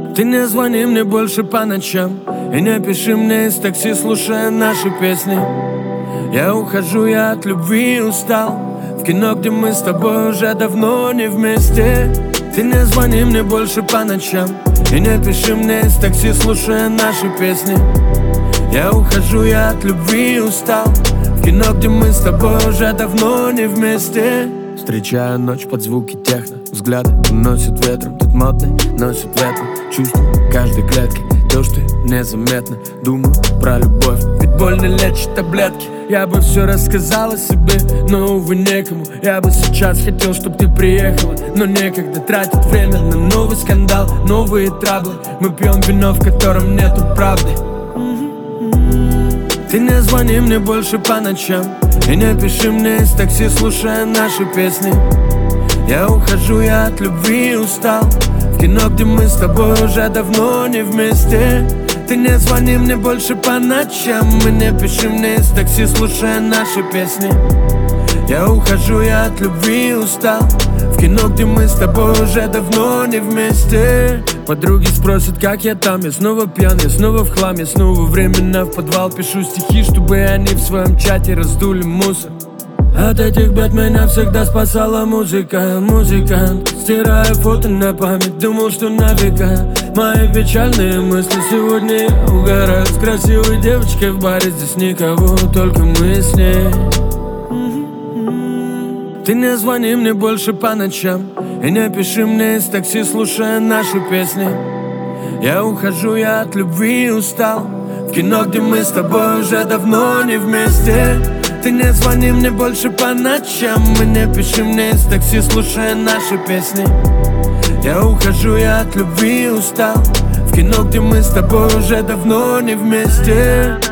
Ты не звони мне больше по ночам и не пиши мне из такси, слушая наши песни. Я ухожу, я от любви устал. В кино, где мы с тобой уже давно не вместе. Ты не звони мне больше по ночам и не пиши мне из такси, слушая наши песни. Я ухожу, я от любви устал. В кино, где мы с тобой уже давно не вместе. Встречаю ночь под звуки техно. Взгляды уносят ветром, тут модный носит ветром. Чувствую каждой клеткой то, что незаметно. Думаю про любовь, ведь больно лечит таблетки. Я бы все рассказал о себе, но, увы, некому. Я бы сейчас хотел, чтоб ты приехала, но некогда тратить время на новый скандал, новые траблы. Мы пьем вино, в котором нету правды. Ты не звони мне больше по ночам и не пиши мне из такси, слушая наши песни. Я ухожу, я от любви устал. В кино, где мы с тобой уже давно не вместе. Ты не звони мне больше по ночам и не пиши мне из такси, слушая наши песни. Я ухожу, я от любви устал. В кино, где мы с тобой уже давно не вместе. Подруги спросят, как я там. Я снова пьян, я снова в хлам. Я снова временно в подвал пишу стихи, чтобы они в своем чате раздули мусор. От этих бед меня всегда спасала музыка. Музыкант, стирая фото на память, думал, что на века. Мои печальные мысли сегодня я угораю. С красивой девочкой в баре, здесь никого, только мы с ней. Ты не звони мне больше по ночам и не пиши мне из такси, слушая наши песни. Я ухожу, я от любви устал. В кино, где мы с тобой уже давно не вместе. Ты не звони мне больше по ночам и не пиши мне из такси, слушая наши песни. Я ухожу, я от любви устал. В кино, где мы с тобой уже давно не вместе.